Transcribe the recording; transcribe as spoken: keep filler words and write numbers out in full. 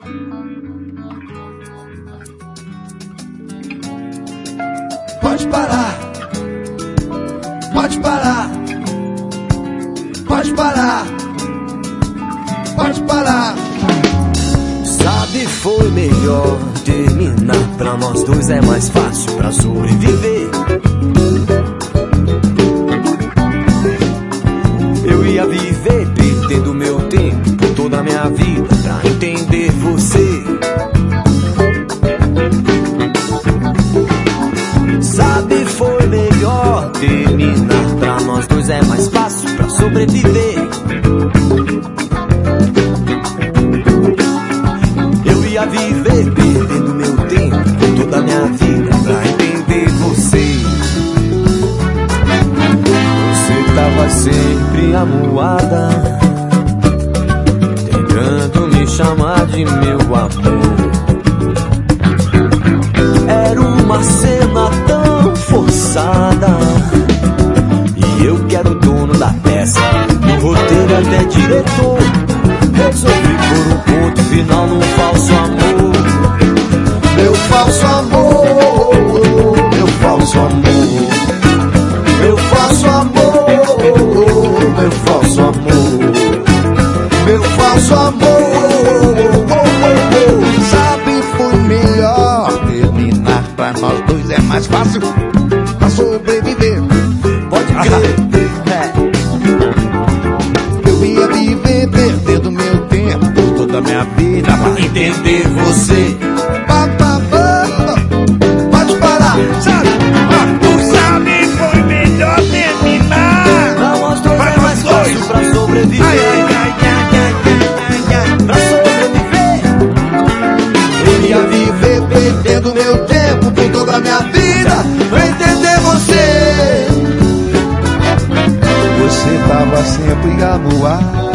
Pode parar, pode parar, pode parar, pode parar. Sabe, foi melhor terminar. Pra nós dois é mais fácil pra sobreviver. Eu ia viver perdendo meu tempo por toda a minha vida pra entender você. Sabe, foi melhor terminar. Pra nós dois é mais fácil pra sobreviver. Eu ia viver perdendo meu tempo por toda a minha vida pra entender você. Você tava sempre amuada, tentando me chamar de meu amor. Era uma cena tão forçada, e eu que era o dono da peça, do roteiro até diretor. Resolvi por um ponto final num falso amor. Meu falso amor, meu falso amor, meu falso amor, meu falso amor, meu falso amor. Sabe, foi melhor terminar. Pra nós dois é mais fácil pra sobreviver. Pode crer. Eu ia viver perdendo meu tempo toda a minha vida pra entender você. Pá, pá, pá, pode parar, sabe? Tu sabe, foi melhor terminar. Pra nós dois é mais fácil pra sobreviver. Ai, ai, ai, ai, ai, ai, ai. Pra sobreviver. Eu ia viver perdendo meu tempo por toda a minha vida pra entender você. Você tava sempre amuado,